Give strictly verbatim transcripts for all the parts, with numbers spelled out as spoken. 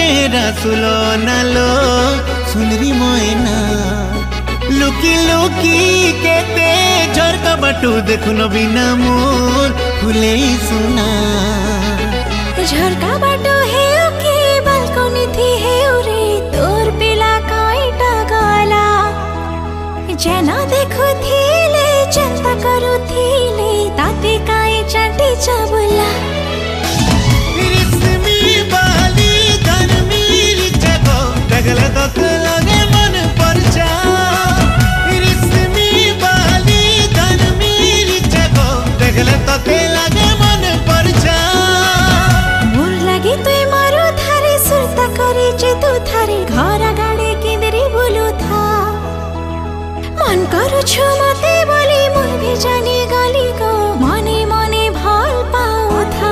चेहरा सुलो नालो सुंदरी मोयना लुकी लुकी केते झरका बाटू देखुन बिना मोर फुले सुना झरका बाटो हे के बालकनी थी हे रे तोर पिला काईटा गला जना देखु थीले चिंता करू थीले ताते काई चंटी चबुला रिस्मी बाली धर्मीर जगो डगला दत लगे मन परचा रिस्मी बाली धर्मीर जगो डगला दत लगे मन परचा मोर लगे तुई मारो थारे सुरता करे जे तू थारे घर गाड़े केंदरी बोलू था मन करू छु मते बोली मुई भी जानी गाली को मने मने भाल पाऊ था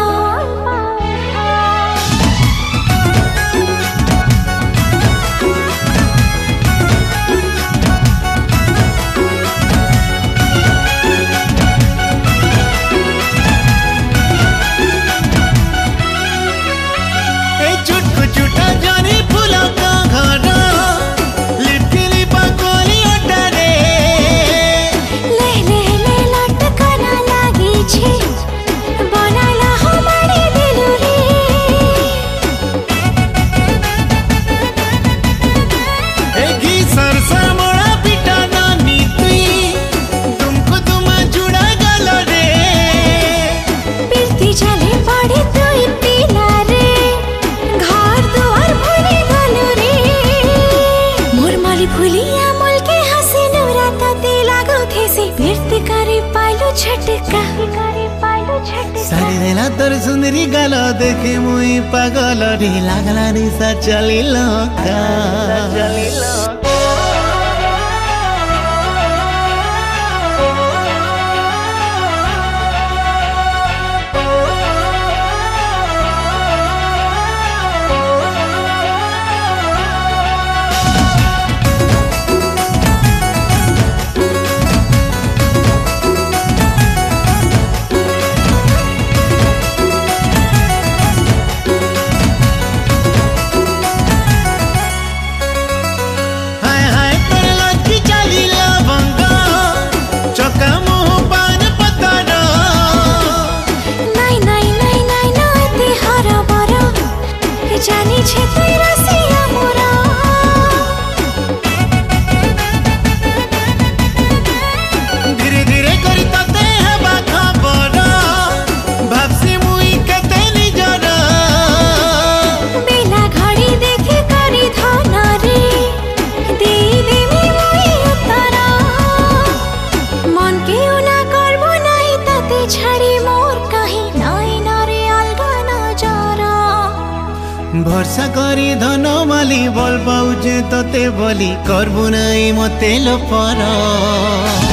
ए झुटकु झुटा जानी फूलों का घर लिपकिली पकोली अटारे ले ले ले लटकना लागी छे बनाला हमारे दिल रे ए घी सरसा मोड़ा पिटा नानी तुई तुमको तुमा जुड़ा गलो रे पिरती चले पड़े तुई पीला रे घर दुआर भूली गलो रे मोर माली फुलिया मोल के हंसी नूरा ताते लागो थे से पिरती करे पाइलो झटका करे पाइलो झटका सारी देला तोर सुंदरी गालो देखे मुई पागल रे लागला निशा चली लका चली लका हाय हाय तोर लकी चली लवंगा चौका मुँह पान पतारा नाई नाई नाई नाई नाई ते हरा बरा जानी छे तुई रसिया मोरा धीरे धीरे करी तते हेबा खबर भाबसी मुई केते निजर बेला घड़ी देखे करी धना रे दे दे मी मुई उतारा मन के उना करबो नाही ताते छाड़ी मोर कहीं नाई नारे अलगा ना जारा भरसा करी धन माली बोल पाउजे तते बोली करबु नाई मते लो पर